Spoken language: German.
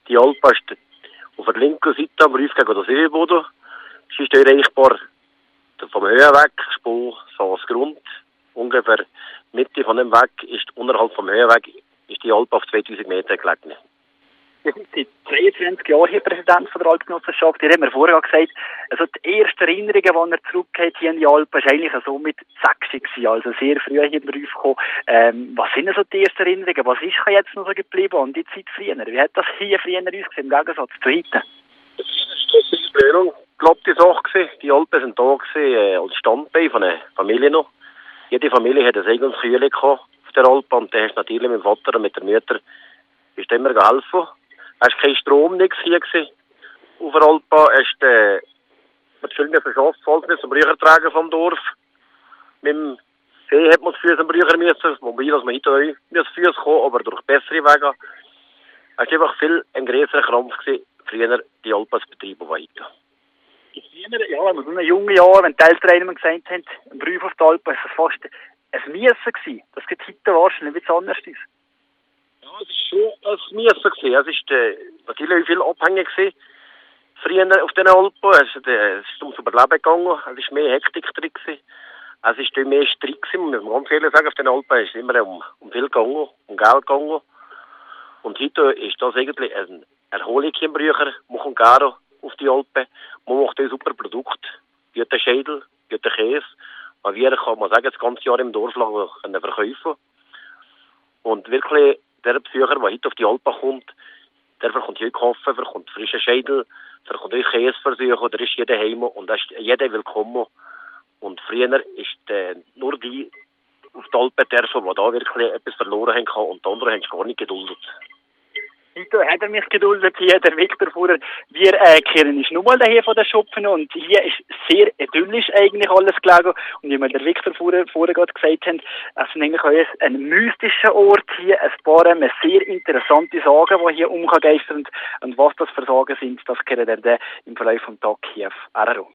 Die Alp ist auf der linken Seite am Riff gegen den Seeboden. Sie ist erreichbar vom Höhenweg, Spur Saas-Grund. Ungefähr Mitte von dem Weg ist unterhalb vom Höhenweg ist die Alp auf 2000 Meter gelegen. Wir sind seit 22 Jahren hier Präsident von der Alpgenossenschaft. Ihr habt mir vorher gesagt, also die ersten Erinnerungen, die er zurückgeht hier in die Alpen, war eigentlich so mit 6 gewesen, also sehr früh hier in den Ruf gekommen. Was sind so die ersten Erinnerungen? Was ist jetzt noch so geblieben an die Zeit früher? Wie hat das hier früher ausgesehen, im Gegensatz zu heute? Ich glaube, die Sache, die Alpen sind da gewesen, als Standbein von einer Familie noch. Jede Familie hat ein eigenes Kühle gehabt auf der Alp und da hast natürlich mit dem Vater und mit der Mutter ist immer geholfen. Es war kein Strom, nichts hier gewesen. Auf der Alp man viel mehr verschafft, falls wir zum Brücher tragen vom Dorf. Mit dem See hat man das Füße am Brücher müssen, wobei dass man heute auch mit Füße kommen, aber durch bessere Wege. Es war einfach viel ein größerer Krampf gewesen, früher die Alpen zu betreiben weiter. Früher, ja, in so einem jungen Jahr, wenn die Eltern einem gesagt haben, ein Brief auf die Alpen, war es fast ein Miesen gewesen. Das geht heute wahrscheinlich etwas anders aus. Ja, es war schon ein Miesen gewesen. Es ist natürlich viel abhängig gewesen. Früher auf den Alpen, es ist ums Überleben gegangen, es ist mehr Hektik drin gewesen. Es ist mehr Streit gewesen, muss man ganz ehrlich sagen, auf den Alpen ist es immer um viel gegangen, um Geld gegangen. Und heute ist das eigentlich eine Erholung im Brücher, man kommt gerne auf die Alpen, man macht ein super Produkt, guten Schädel, guten Käse. Und wir kann man sagen, das ganze Jahr im Dorf lang verkaufen. Und wirklich, der Besucher, der heute auf die Alpen kommt, der bekommt hier Kaffee, bekommt frischen Schädel, bekommt auch Käseversuche, da ist jeder heim und da ist jeder willkommen. Und früher ist nur die auf die Alpen dürfen, die da wirklich etwas verloren haben und die anderen haben es gar nicht geduldet. Heute hat er mich geduldet hier, der Viktor Fuhrer. Wir kehren uns nochmal daher von den Schopfen und hier ist sehr idyllisch eigentlich alles gelegen. Und wie wir der Viktor Fuhrer vorher gerade gesagt haben, es ist eigentlich auch ein mystischer Ort hier, ein paar sehr interessante Sagen, die hier umgeistern. Und was das für Sagen sind, das kennen wir dann im Verlauf des Tages hier auf RRO.